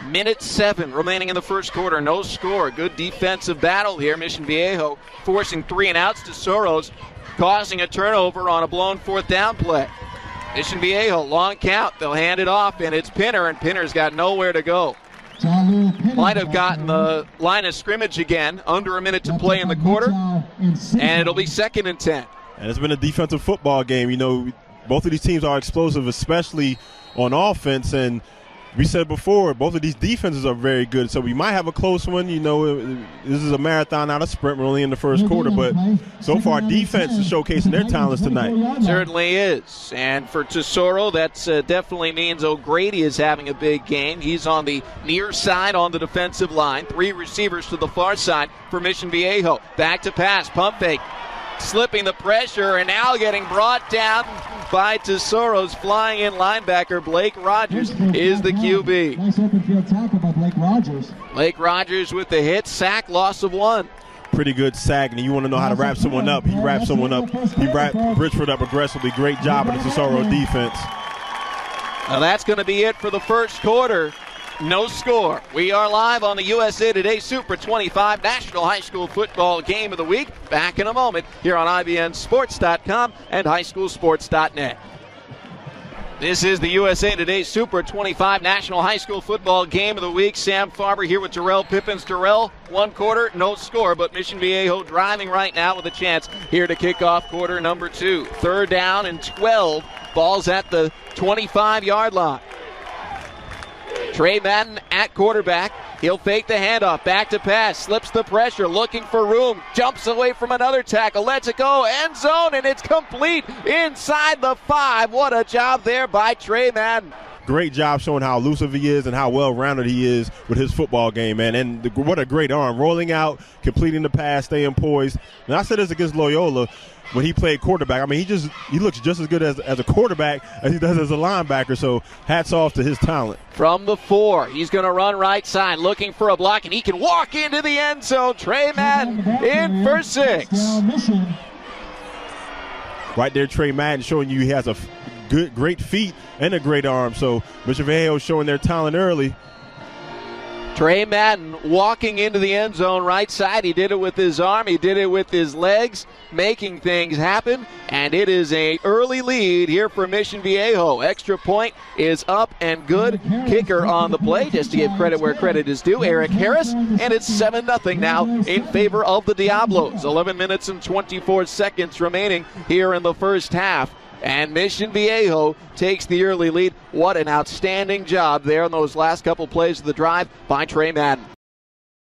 Minute 7 remaining in the first quarter. No score. Good defensive battle here. Mission Viejo forcing 3 and outs to Soros, causing a turnover on a blown 4th down play. Mission Viejo, long count. They'll hand it off, and it's Pinner, and Pinner's got nowhere to go. Might have gotten the line of scrimmage again. Under a minute to play in the quarter, and it'll be 2nd and 10. And it's been a defensive football game. You know, both of these teams are explosive, especially on offense, and we said before, both of these defenses are very good, so we might have a close one. You know, this is a marathon, not a sprint. We're only in the first quarter, but so far defense is showcasing their talents tonight. Certainly is. And for Tesoro, that definitely means O'Grady is having a big game. He's on the near side on the defensive line. 3 receivers to the far side for Mission Viejo. Back to pass, pump fake. Slipping the pressure and now getting brought down by Tesoro's flying in linebacker. Blake Rogers is the QB. Nice open field tackle by Blake Rogers. Blake Rogers with the hit, sack, loss of 1. Pretty good sack, and you want to know how to wrap someone up. He wrapped someone up. He wrapped Bridgeford up aggressively. Great job of the Tesoro defense. Now that's going to be it for the first quarter. No score. We are live on the USA Today Super 25 National High School Football Game of the Week. Back in a moment here on IBNSports.com and highschoolsports.net. This is the USA Today Super 25 National High School Football Game of the Week. Sam Farber here with Darrell Pippins. Darrell, 1 quarter, no score, but Mission Viejo driving right now with a chance here to kick off quarter number 2. 3rd down and 12. Ball's at the 25-yard line. Trey Madden at quarterback. He'll fake the handoff. Back to pass. Slips the pressure. Looking for room. Jumps away from another tackle. Lets it go. End zone. And it's complete inside the 5. What a job there by Trey Madden. Great job showing how elusive he is and how well-rounded he is with his football game, man. And what a great arm. Rolling out, completing the pass, staying poised. And I said this against Loyola when he played quarterback. I mean, he looks just as good as a quarterback as he does as a linebacker, so hats off to his talent. From the 4, he's going to run right side, looking for a block, and he can walk into the end zone. Trey Madden in for 6. Right there, Trey Madden showing you he has a great feet and a great arm. So Mission Viejo showing their talent early. Trey Madden walking into the end zone right side. He did it with his arm. He did it with his legs, making things happen. And it is an early lead here for Mission Viejo. Extra point is up and good. Kicker on the play, just to give credit where credit is due, Eric Harris. And it's 7-0 now in favor of the Diablos. 11 minutes and 24 seconds remaining here in the first half. And Mission Viejo takes the early lead. What an outstanding job there in those last couple plays of the drive by Trey Madden.